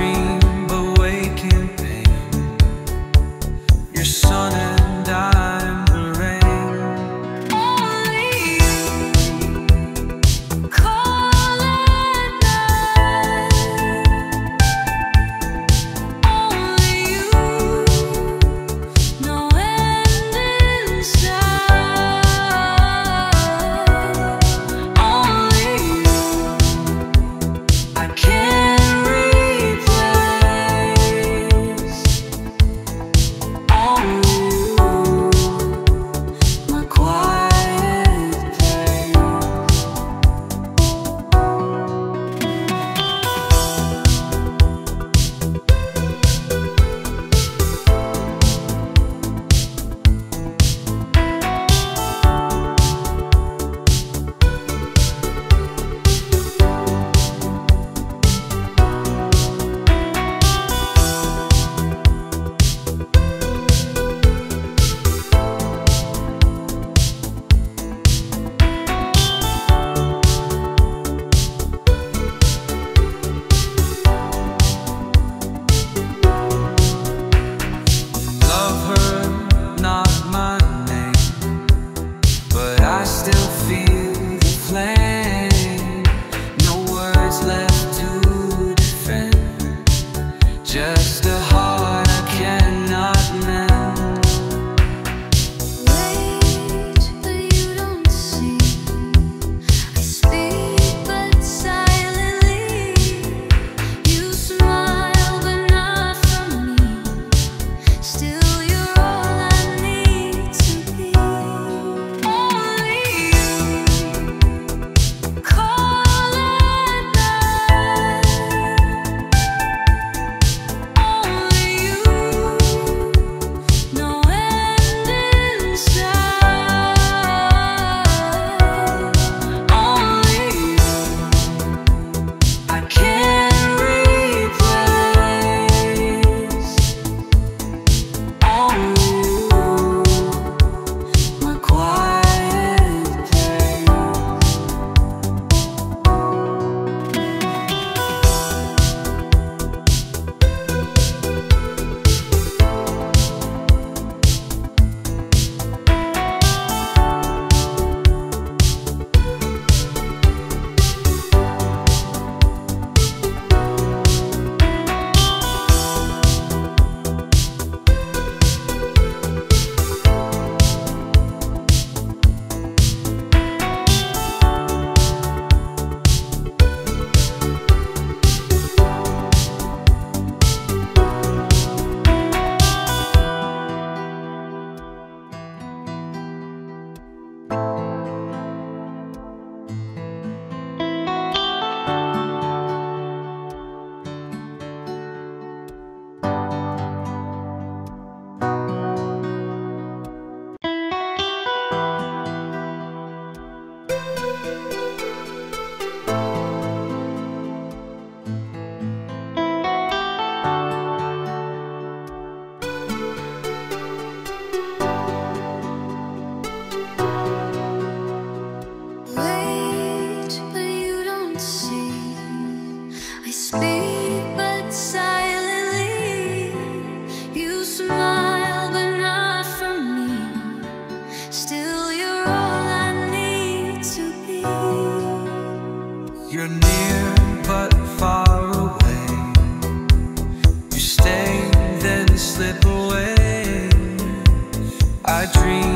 dream but wake in pain. Your sun and I'm the rain. Only you call at night. Only you know end in sight. Only you I can't replace. Only you my quiet place. Love her, not my name, but I still feel the flame. No words left to defend, just a heart I cannot mend. Wait, but you don't see. I speak, but silently. You smile, but not from me. Still, you're all I need to be. Only you call at night. Only you know end in sight. Only you I can't replace. Only you my quiet place. Wait, but you don't see. I speak, but silently. You smile, but not from me. Still, you're all I need to be. You're near but far away. You stay, then slip away. I dream